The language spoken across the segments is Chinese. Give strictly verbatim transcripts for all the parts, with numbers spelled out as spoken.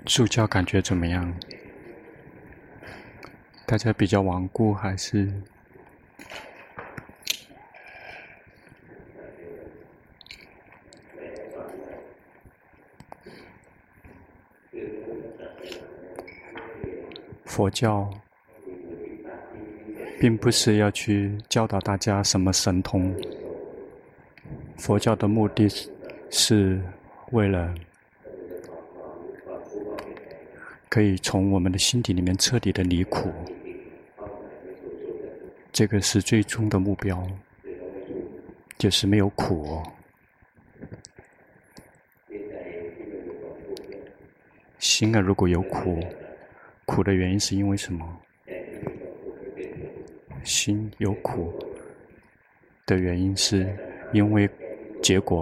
助教感觉怎么样？大家比较顽固还是？佛教并不是要去教导大家什么神通，佛教的目的是为了可以从我们的心底里面彻底的离苦，这个是最终的目标，就是没有苦哦。心啊，如果有苦，苦的原因是因为什么？心有苦的原因是因为结果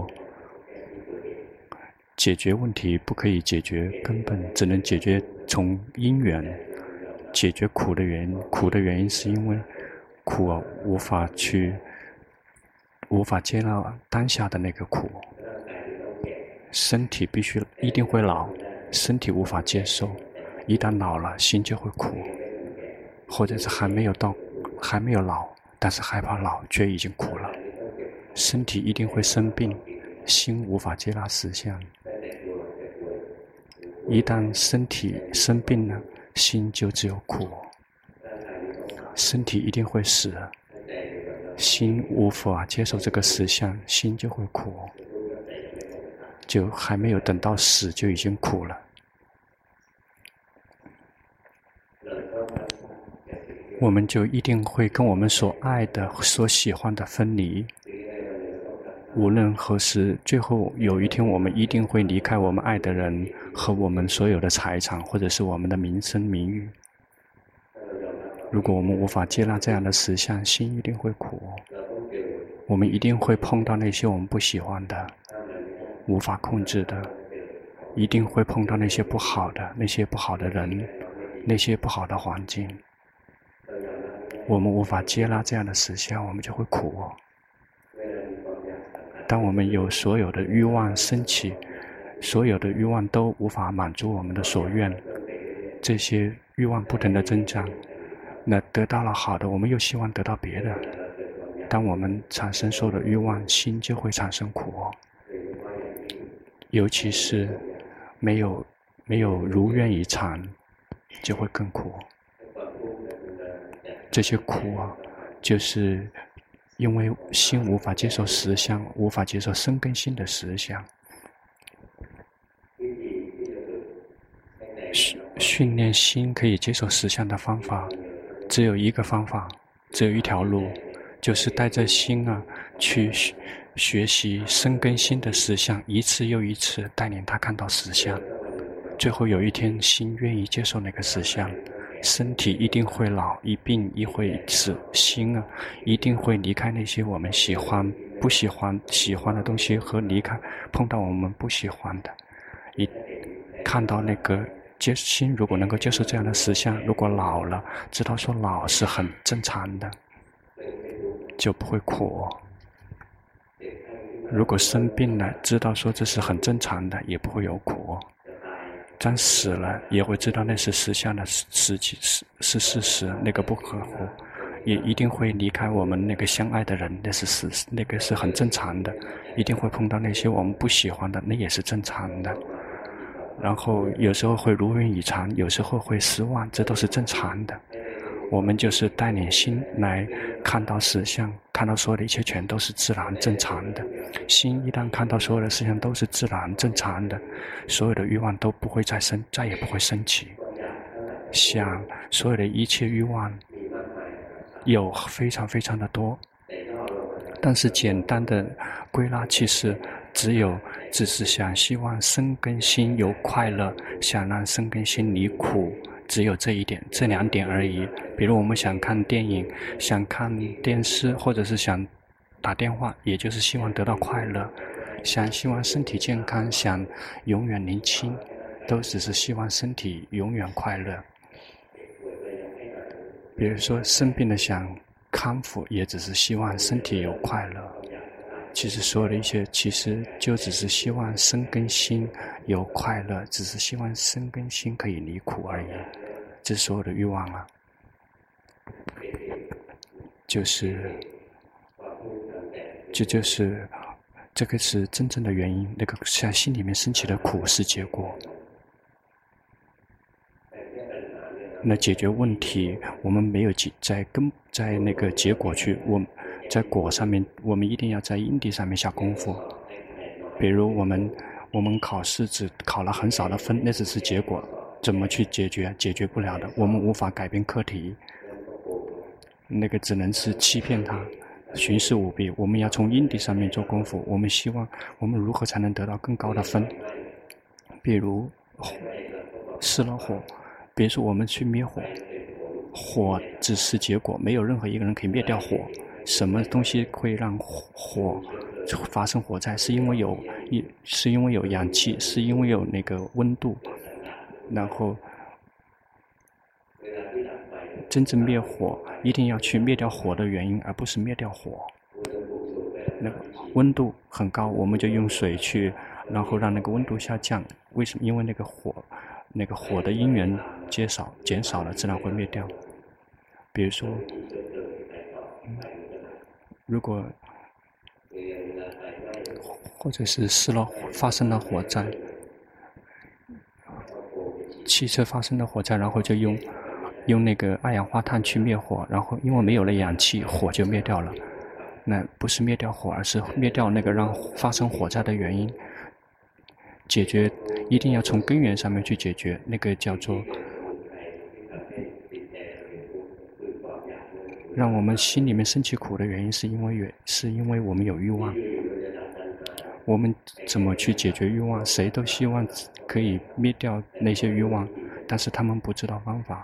解决问题不可以解决根本，只能解决从因缘。解决苦的原因，苦的原因是因为苦啊无法去无法接纳当下的那个苦。身体必须一定会老，身体无法接受，一旦老了，心就会苦，或者是还没有到还没有老，但是害怕老却已经苦了。身体一定会生病，心无法接纳实相。一旦身体生病了，心就只有苦。身体一定会死，心无法接受这个实相，心就会苦，就还没有等到死就已经苦了。我们就一定会跟我们所爱的、所喜欢的分离。无论何时，最后有一天我们一定会离开我们爱的人和我们所有的财产，或者是我们的名声名誉。如果我们无法接纳这样的实相，心一定会苦。我们一定会碰到那些我们不喜欢的、无法控制的，一定会碰到那些不好的、那些不好的人、那些不好的环境。我们无法接纳这样的实相，我们就会苦哦。当我们有所有的欲望升起，所有的欲望都无法满足我们的所愿，这些欲望不停地增长，那得到了好的，我们又希望得到别的。当我们产生所有的欲望，心就会产生苦哦。尤其是没有没有如愿以偿，就会更苦。这些苦啊，就是因为心无法接受实相，无法接受生根心的实相。训练心可以接受实相的方法，只有一个方法，只有一条路，就是带着心啊，去学习生根心的实相，一次又一次带领他看到实相。最后有一天，心愿意接受那个实相。身体一定会老，一病一会死，心啊一定会离开那些我们喜欢不喜欢喜欢的东西，和离开碰到我们不喜欢的。一看到那个接心如果能够接受这样的实相，如果老了知道说老是很正常的，就不会苦。如果生病了知道说这是很正常的，也不会有苦。当死了也会知道那是实相的实际是是事实，那个不可乎，也一定会离开我们那个相爱的人，那是事那个是很正常的。一定会碰到那些我们不喜欢的，那也是正常的。然后有时候会如愿以偿，有时候会失望，这都是正常的。我们就是带领心来看到实相，看到所有的一切全都是自然正常的。心一旦看到所有的事情都是自然正常的，所有的欲望都不会再生，再也不会升起。想所有的一切欲望有非常非常的多，但是简单的归纳其实只有只是想希望生根心有快乐，想让生根心离苦，只有这一点，这两点而已。比如我们想看电影，想看电视，或者是想打电话，也就是希望得到快乐，想希望身体健康，想永远年轻，都只是希望身体永远快乐。比如说生病了想康复，也只是希望身体有快乐。 其实所有的一切，其实就只是希望身跟心有快乐，只是希望身跟心可以离苦而已。这是所有的欲望啊，就是这就是这个是真正的原因。那个在心里面升起的苦是结果。那解决问题，我们没有在根在那个结果去，我在果上面，我们一定要在因地上面下功夫。比如我们我们考试只考了很少的分，那只是结果，怎么去解决？解决不了的，我们无法改变课题，那个只能是欺骗他，徇私舞弊。我们要从因地上面做功夫。我们希望我们如何才能得到更高的分？比如失了火。比如说我们去灭火，火只是结果，没有任何一个人可以灭掉火。什么东西会让火发生火灾？是因为有一，是因为有氧气，是因为有那个温度。然后，真正灭火，一定要去灭掉火的原因，而不是灭掉火。那个温度很高，我们就用水去，然后让那个温度下降。为什么？因为那个火。那个火的因缘减少减少了，自然会灭掉。比如说，嗯、如果或者是失了发生了火灾，汽车发生了火灾，然后就用用那个二氧化碳去灭火，然后因为没有了氧气，火就灭掉了。那不是灭掉火，而是灭掉那个让发生火灾的原因。解决一定要从根源上面去解决，那个叫做让我们心里面生起苦的原因，是因为是因为我们有欲望。我们怎么去解决欲望？谁都希望可以灭掉那些欲望，但是他们不知道方法。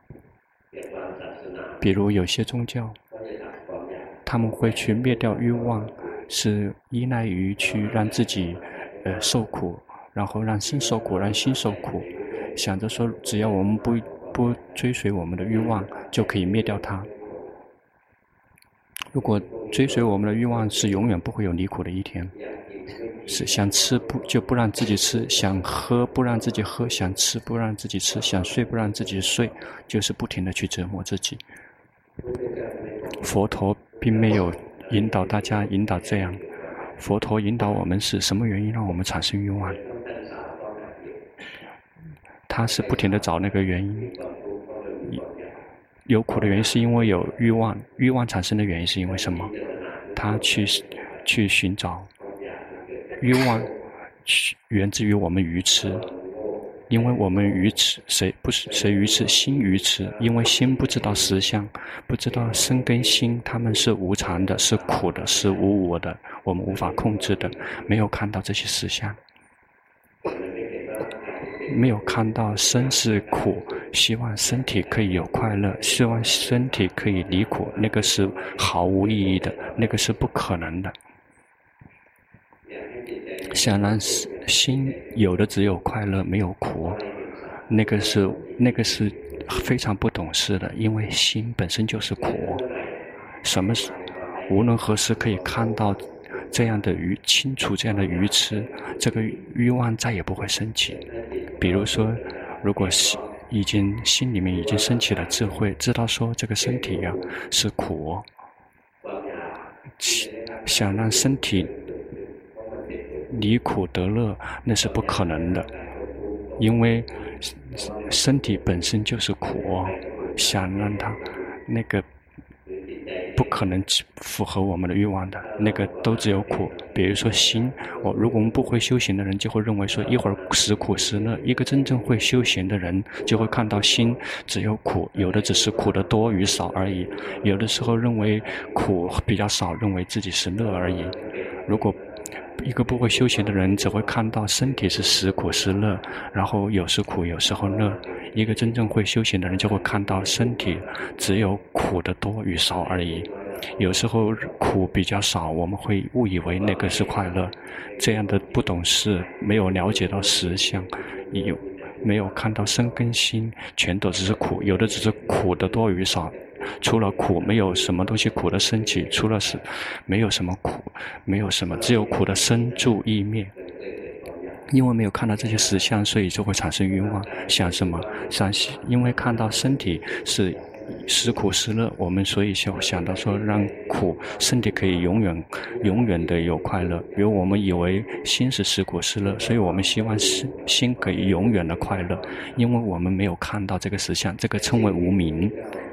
比如有些宗教，他们会去灭掉欲望，是依赖于去让自己呃受苦。然后让身受苦，让心受苦，想着说只要我们不不追随我们的欲望，就可以灭掉它。如果追随我们的欲望，是永远不会有离苦的一天。是想吃不就不让自己吃，想喝不让自己喝，想吃不让自己吃，想睡不让自己睡，就是不停地去折磨自己。佛陀并没有引导大家引导这样，佛陀引导我们是什么原因让我们产生欲望？他是不停地找那个原因，有苦的原因是因为有欲望，欲望产生的原因是因为什么？他去去寻找欲望，源自于我们愚痴，因为我们愚痴，谁不是谁愚痴？心愚痴，因为心不知道实相，不知道身跟心，他们是无常的，是苦的，是无我的，我们无法控制的，没有看到这些实相。没有看到身是苦，希望身体可以有快乐，希望身体可以离苦，那个是毫无意义的，那个是不可能的。想让心有的只有快乐，没有苦，那个是那个是非常不懂事的，因为心本身就是苦。什么是无论何时可以看到这样的愚清楚这样的愚痴，这个欲望再也不会升起。比如说，如果已经心里面已经升起了智慧，知道说这个身体呀、啊、是苦，想让身体离苦得乐，那是不可能的，因为身体本身就是苦，想让它那个不可能符合我们的欲望的，那个都只有苦。比如说心，哦，如果我们不会修行的人，就会认为说一会儿时苦时乐；一个真正会修行的人，就会看到心只有苦，有的只是苦的多与少而已。有的时候认为苦比较少，认为自己是乐而已。如果一个不会修行的人只会看到身体是时苦时乐，然后有时苦有时候乐。一个真正会修行的人就会看到身体只有苦的多与少而已。有时候苦比较少，我们会误以为那个是快乐。这样的不懂事，没有了解到实相，有没有看到身跟心全都只是苦，有的只是苦的多与少， 除了苦，没有什么东西苦的升起，除了是没有什么苦，没有什么，只有苦的生住意灭。因为没有看到这些实相，所以就会产生欲望，想什么？想因为看到身体是时苦时乐，我们所以就想到说让苦身体可以永远永远的有快乐。比如我们以为心是时苦时乐，所以我们希望心心可以永远的快乐，因为我们没有看到这个实相，这个称为无明。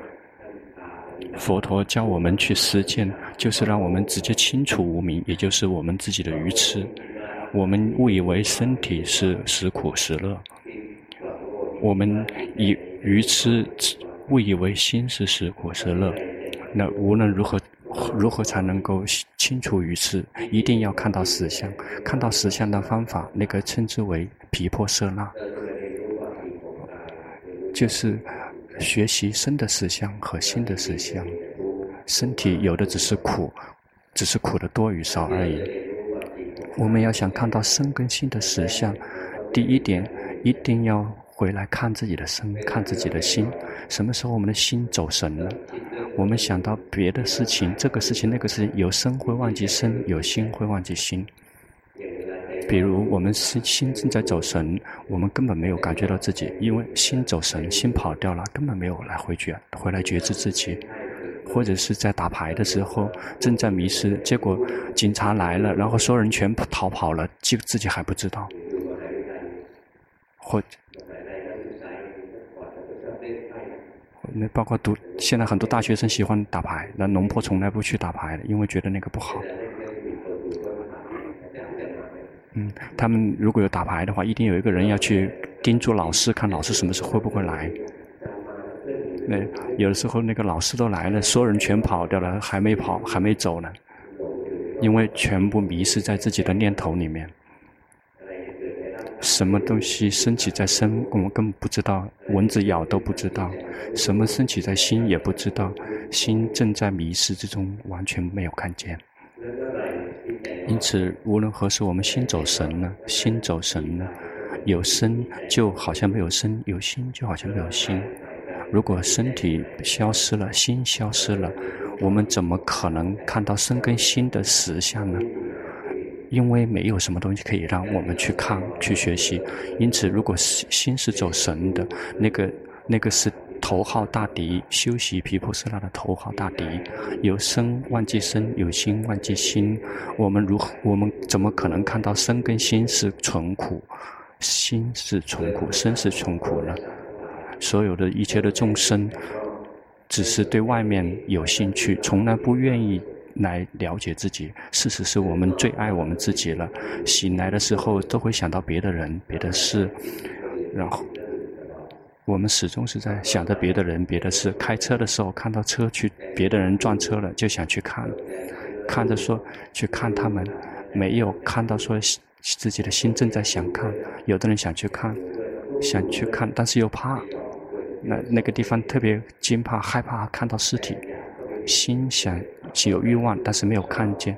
佛陀教我们去实践，就是让我们直接清除无明，也就是我们自己的愚痴。我们误以为身体是时苦时乐，我们以愚痴误以为心是时苦时乐。那无论如何如何才能够清除愚痴？一定要看到实相，看到实相的方法，那个称之为毗婆舍那，就是学习身的实相和心的实相。身体有的只是苦，只是苦的多与少而已。我们要想看到身跟心的实相，第一点一定要回来看自己的身，看自己的心。什么时候我们的心走神了？我们想到别的事情，这个事情那个事情，有身会忘记身，有心会忘记心。比如我们心心正在走神，我们根本没有感觉到自己，因为心走神，心跑掉了，根本没有来回觉回来觉知自己。或者是在打牌的时候正在迷失，结果警察来了，然后所有人全逃跑了，自己还不知道。或那包括读，现在很多大学生喜欢打牌，那龙婆从来不去打牌的，因为觉得那个不好。嗯，他们如果有打牌的话，一定有一个人要去盯住老师，看老师什么时候会不会来。那有的时候那个老师都来了，所有人全跑掉了，还没跑，还没走呢，因为全部迷失在自己的念头里面。什么东西升起在身，我们根本不知道，蚊子咬都不知道；什么升起在心也不知道，心正在迷失之中，完全没有看见。因此，无论何时我们心走神了，心走神了，有身就好像没有身，有心就好像没有心。如果身体消失了，心消失了，我们怎么可能看到身跟心的实相呢？因为没有什么东西可以让我们去看、去学习。因此，如果心是走神的，那个那个是头号大敌，修习毗婆舍那的头号大敌。有身忘记身，有心忘记心。我们如何？我们怎么可能看到身跟心是纯苦，心是纯苦，身是纯苦呢？所有的一切的众生只是对外面有兴趣，从来不愿意来了解自己。事实是我们最爱我们自己了，醒来的时候都会想到别的人别的事，然后我们始终是在想着别的人别的事。开车的时候看到车去别的人撞车了，就想去看，看着说去看他们，没有看到说自己的心正在想看。有的人想去看想去看，但是又怕，那那个地方特别惊怕，害怕看到尸体。心想有欲望，但是没有看见。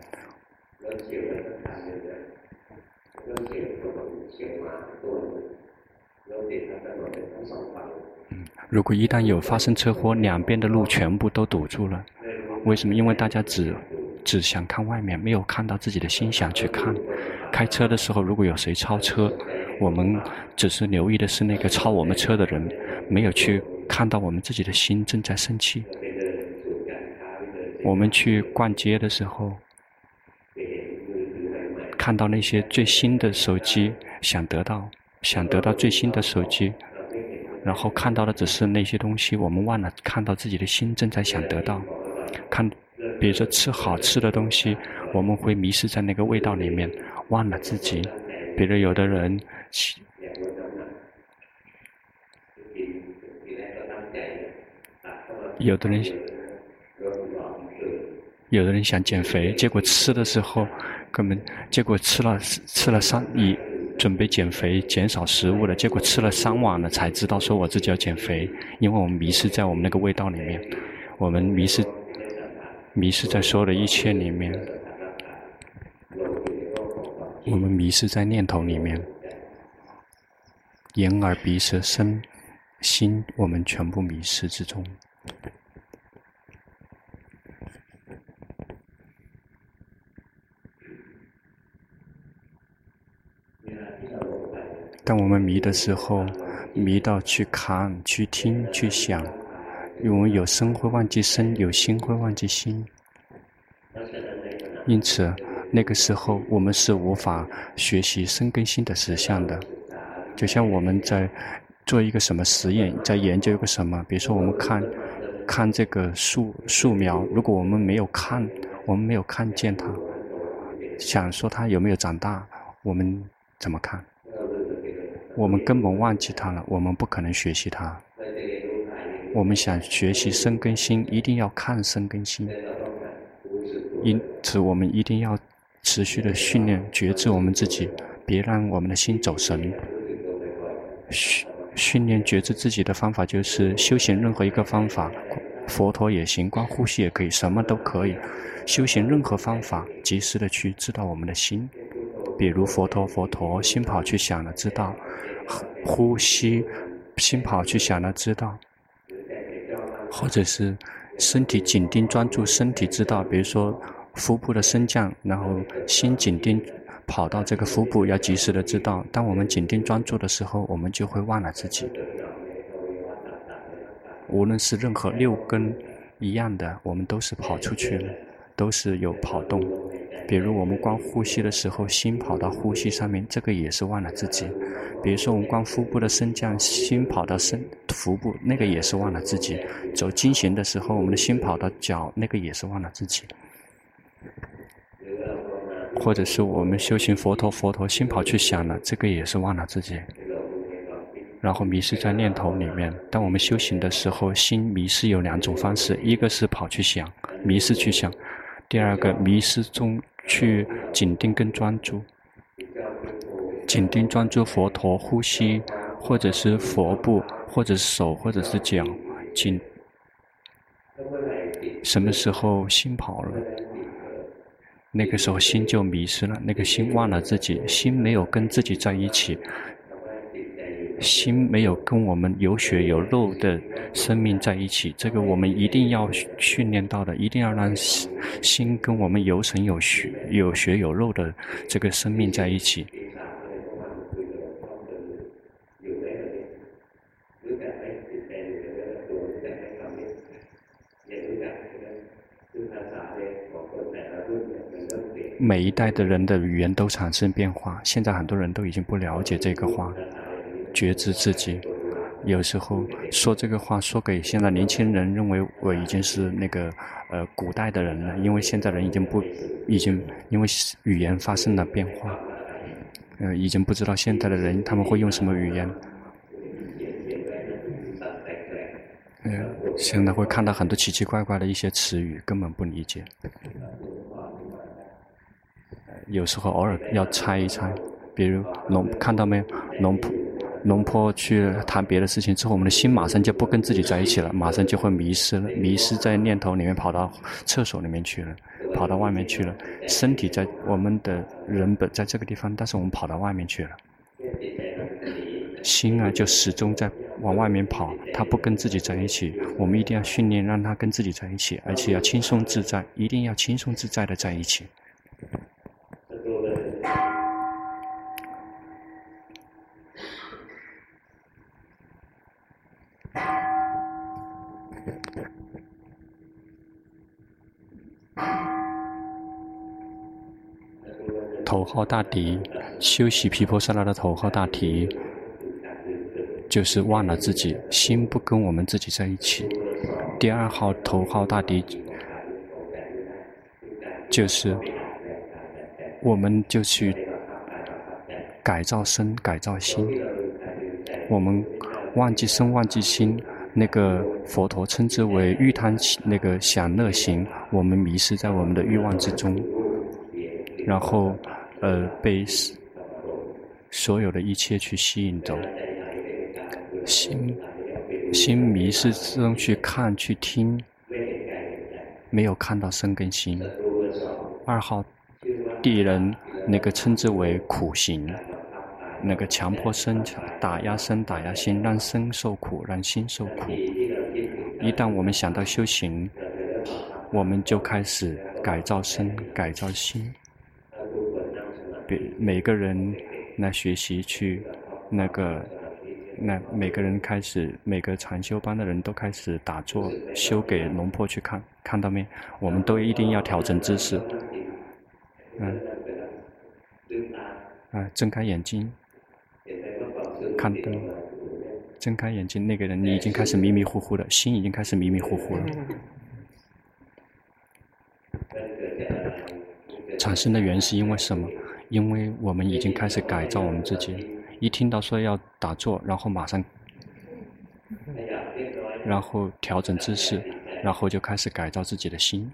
嗯，如果一旦有发生车祸，两边的路全部都堵住了，为什么？因为大家只只想看外面，没有看到自己的心想去看。开车的时候，如果有谁超车，我们只是留意的是那个超我们车的人，没有去看到我们自己的心正在生气。我们去逛街的时候，看到那些最新的手机，想得到想得到最新的手机，然后看到的只是那些东西，我们忘了看到自己的心正在想得到。看比如说吃好吃的东西，我们会迷失在那个味道里面，忘了自己。比如有的人有的人有的人想减肥，结果吃的时候根本结果吃了吃了三以准备减肥减少食物了，结果吃了三碗了才知道说我自己要减肥。因为我们迷失在我们那个味道里面，我们迷失迷失在所有的一切里面，我们迷失在念头里面，眼耳鼻舌身心，我们全部迷失之中。 当我们迷的时候，迷到去看、去听、去想，因为有身会忘记身，有心会忘记心。因此，那个时候我们是无法学习身跟心的实相的。就像我们在做一个什么实验，在研究一个什么，比如说我们看看这个树树苗，如果我们没有看，我们没有看见它，想说它有没有长大，我们怎么看？我们根本忘记它了，我们不可能学习它。我们想学习身跟心，一定要看身跟心。因此，我们一定要持续的训练觉知我们自己，别让我们的心走神。训训练觉知自己的方法就是修行任何一个方法，佛陀也行，光呼吸也可以，什么都可以。修行任何方法，及时的去知道我们的心。比如佛陀，佛陀心跑去想了，知道；呼吸，心跑去想了，知道。或者是身体紧盯专注，身体知道。比如说腹部的升降，然后心紧盯。跑到这个腹部，要及时的知道。当我们紧盯专注的时候，我们就会忘了自己。无论是任何六根一样的，我们都是跑出去了，都是有跑动。比如我们光呼吸的时候，心跑到呼吸上面，这个也是忘了自己。比如说我们光腹部的升降，心跑到身腹部，那个也是忘了自己。走经行的时候，我们的心跑到脚，那个也是忘了自己。或者是我们修行佛陀，佛陀心跑去想了，这个也是忘了自己，然后迷失在念头里面。当我们修行的时候，心迷失有两种方式，一个是跑去想，迷失去想；第二个迷失中去紧盯跟专注，紧盯专注佛陀呼吸，或者是佛部，或者是手，或者是脚。紧什么时候心跑了？那个时候心就迷失了，那个心忘了自己，心没有跟自己在一起，心没有跟我们有血有肉的生命在一起。这个我们一定要训练到的，一定要让心跟我们有神有血有血有肉的这个生命在一起。每一代的人的语言都产生变化，现在很多人都已经不了解这个话，觉知自己。有时候说这个话说给现在年轻人，认为我已经是那个呃古代的人了，因为现在人已经不已经因为语言发生了变化，呃已经不知道现在的人他们会用什么语言。呃现在会看到很多奇奇怪怪的一些词语，根本不理解。有时候偶尔要猜一猜，比如龙看到没有，龙婆龙婆去谈别的事情之后，我们的心马上就不跟自己在一起了，马上就会迷失了，迷失在念头里面，跑到厕所里面去了，跑到外面去了。身体在我们的人本在这个地方，但是我们跑到外面去了。心啊，就始终在往外面跑，它不跟自己在一起。我们一定要训练让它跟自己在一起，而且要轻松自在，一定要轻松自在的在一起。头号大敌，修习毗婆舍那的头号大敌，就是忘了自己，心不跟我们自己在一起。第二号头号大敌，就是我们就去改造身，改造心。我们忘记身，忘记心。那个佛陀称之为欲贪那个享乐行，我们迷失在我们的欲望之中，然后呃被所有的一切去吸引走，心心迷失之中去看去听，没有看到身跟心。二号敌人那个称之为苦行，那个强迫身打压身打压心，让身受苦让心受苦。一旦我们想到修行，我们就开始改造身改造心。每个人来学习去那个，那每个人开始，每个禅修班的人都开始打坐，修给龙婆去看，看到没？我们都一定要调整姿势。嗯，啊，睁开眼睛，看灯，睁开眼睛，那个人你已经开始迷迷糊糊了，心已经开始迷迷糊糊了。产生的缘是因为什么？因为我们已经开始改造我们自己。一听到说要打坐，然后马上，然后调整姿势，然后就开始改造自己的心，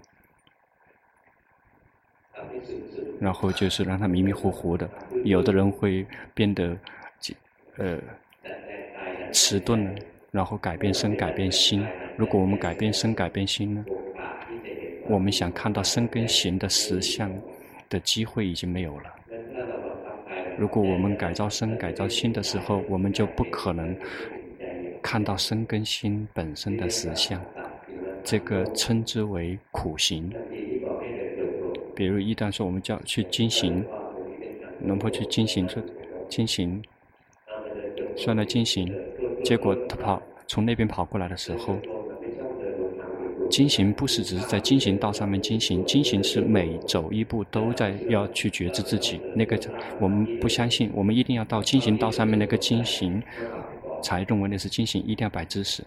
然后就是让他迷迷糊糊的。有的人会变得，呃，迟钝了，然后改变身，改变心。如果我们改变身，改变心呢？我们想看到身跟形的实相的机会已经没有了。如果我们改造身改造心的时候，我们就不可能看到身跟心本身的实相，这个称之为苦行。比如一旦说我们叫去精行，龙婆去精行，说精行，算了精行，结果他跑从那边跑过来的时候，精行不是只是在精行道上面精行，精行是每走一步都在要去觉知自己。那个我们不相信，我们一定要到精行道上面那个精行，才认为那是精行，一定要摆姿势，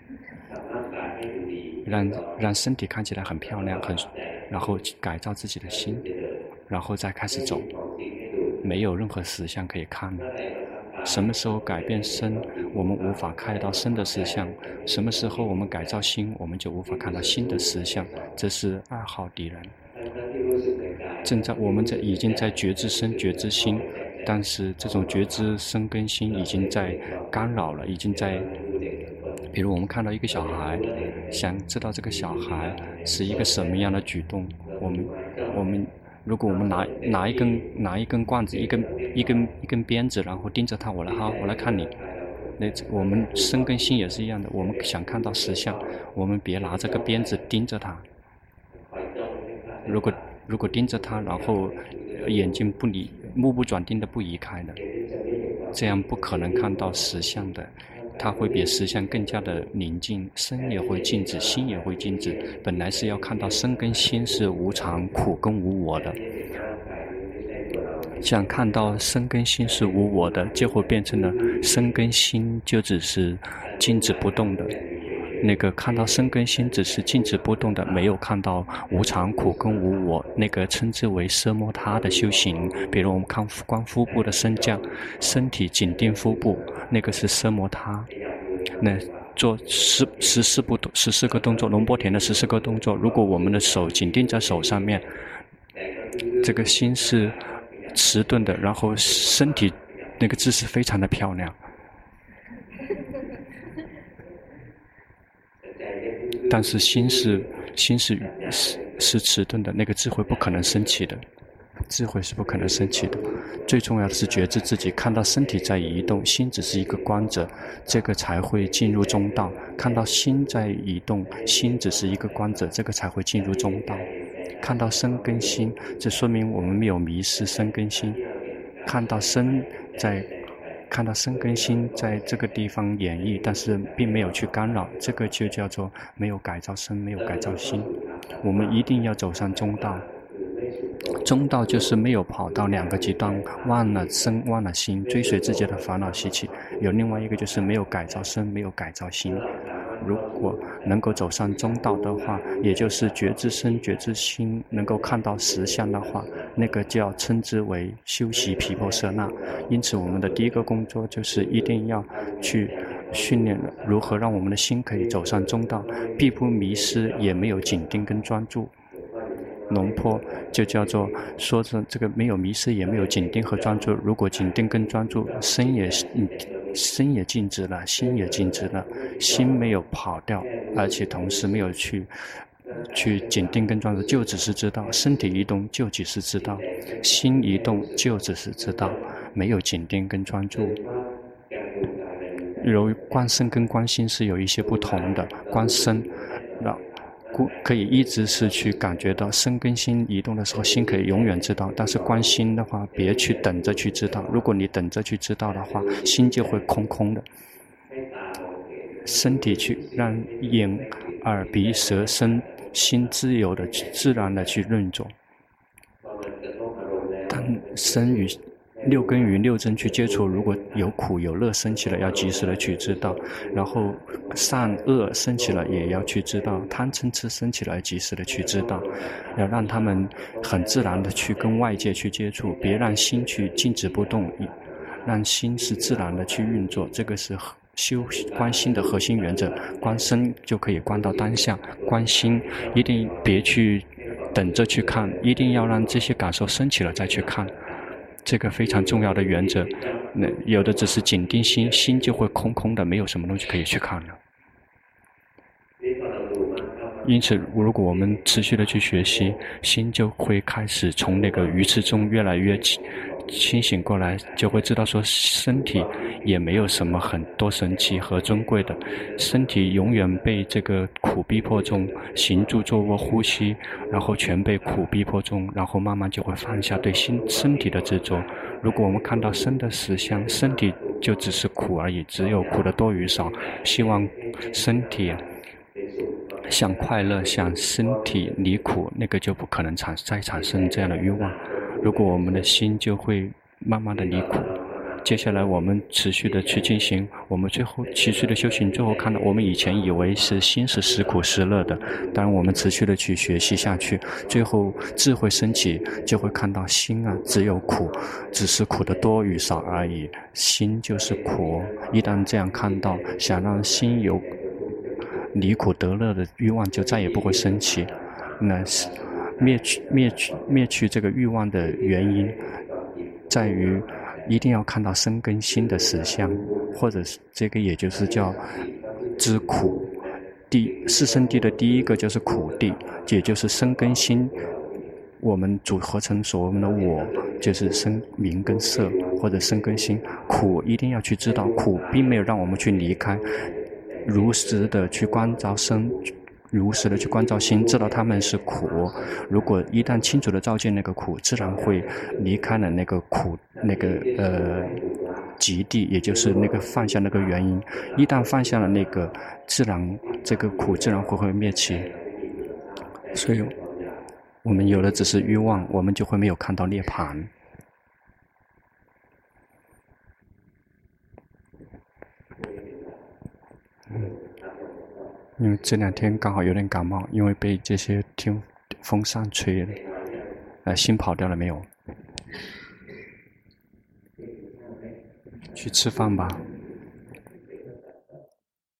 让让身体看起来很漂亮，很，然后改造自己的心，然后再开始走。没有任何实相可以看了。什么时候改变身，我们无法看到身的实相；什么时候我们改造心，我们就无法看到心的实相。这是二号敌人。正在我们在已经在觉知身、觉知心，但是这种觉知身跟心已经在干扰了，已经在。比如我们看到一个小孩，想知道这个小孩是一个什么样的举动，我们我们。如果我们拿拿一根拿一根棍子，一根一根一根鞭子，然后盯着他，我来哈，我来看你。那我们身跟心也是一样的，我们想看到实相，我们别拿这个鞭子盯着他。如果如果盯着他，然后眼睛不离目不转睛的不移开的，这样不可能看到实相的。它会比实相更加的宁静，身也会静止，心也会静止。本来是要看到身跟心是无常、苦跟无我的，想看到身跟心是无我的，结果变成了身跟心就只是静止不动的。那个看到身跟心只是静止不动的，没有看到无常、苦跟无我，那个称之为奢摩他的修行。比如我们看观腹部的升降，身体紧盯腹部，那个是奢摩他。那做十十四步十四个动作，龙波田的十四个动作，如果我们的手紧盯在手上面，这个心是迟钝的，然后身体那个姿势非常的漂亮。但是心是心是是是迟钝的，那个智慧不可能升起的，智慧是不可能升起的。最重要的是觉知自己，看到身体在移动，心只是一个观者，这个才会进入中道。看到心在移动，心只是一个观者，这个才会进入中道。看到身跟心，这说明我们没有迷失身跟心。看到身在。看到身跟心在这个地方演绎，但是并没有去干扰，这个就叫做没有改造身，没有改造心。我们一定要走上中道，中道就是没有跑到两个极端，忘了身忘了心，追随自己的烦恼习气。有另外一个就是没有改造身，没有改造心。如果能够走上中道的话，也就是觉知身觉知心能够看到实相的话，那个就要称之为修习毗婆舍那。因此我们的第一个工作就是一定要去训练如何让我们的心可以走上中道，必不迷失，也没有紧盯跟专注。龙坡就叫做说着这个没有迷失，也没有紧盯和专注。如果紧盯跟专注，身也嗯身也静止了，心也静止了，心没有跑掉，而且同时没有去去紧盯跟专注，就只是知道身体移动，就只是知道心移动，就只是知道，没有紧盯跟专注。由于观身跟观心是有一些不同的，观身，然可以一直是去感觉到身跟心移动的时候，心可以永远知道。但是观心的话，别去等着去知道。如果你等着去知道的话，心就会空空的。身体去让眼、耳、鼻、舌、身、心自由的、自然的去运作。当身与六根与六根去接触，如果有苦有乐升起来，要及时的去知道；然后善恶升起来，也要去知道；贪嗔痴升起来，及时的去知道。要让他们很自然的去跟外界去接触，别让心去静止不动，让心是自然的去运作。这个是修观心的核心原则。观身就可以观到当下，观心一定别去等着去看，一定要让这些感受升起了再去看。这个非常重要的原则，那有的只是紧盯心，心就会空空的，没有什么东西可以去看了。因此，如果我们持续的去学习，心就会开始从那个愚痴中越来越清醒过来，就会知道说身体也没有什么很多神奇和尊贵的，身体永远被这个苦逼迫中，行住坐卧呼吸，然后全被苦逼迫中，然后慢慢就会放下对心身体的执着。如果我们看到身的实相，身体就只是苦而已，只有苦的多与少。希望身体想快乐，想身体离苦，那个就不可能产再产生这样的欲望。如果我们的心就会慢慢的离苦。接下来我们持续的去进行，我们最后持续的修行，最后看到我们以前以为是心是实苦实乐的，当然我们持续的去学习下去，最后智慧升起，就会看到心啊只有苦，只是苦的多与少而已，心就是苦。一旦这样看到，想让心有离苦得乐的欲望就再也不会升起。那是灭去灭去灭去这个欲望的原因在于一定要看到身跟心的实相，或者是这个也就是叫知苦。第四圣谛的第一个就是苦谛，也就是身跟心我们组合成所谓的我，就是身名跟色，或者身跟心。苦一定要去知道，苦并没有让我们去离开，如实的去关照身，如实的去关照心，知道他们是苦。如果一旦清楚的照见那个苦，自然会离开了那个苦，那个呃极地，也就是那个放下那个原因。一旦放下了那个，自然这个苦自然会会灭起。所以我们有的只是欲望，我们就会没有看到涅槃。嗯。因为这两天刚好有点感冒，因为被这些听风扇吹了，呃，心跑掉了没有？去吃饭吧。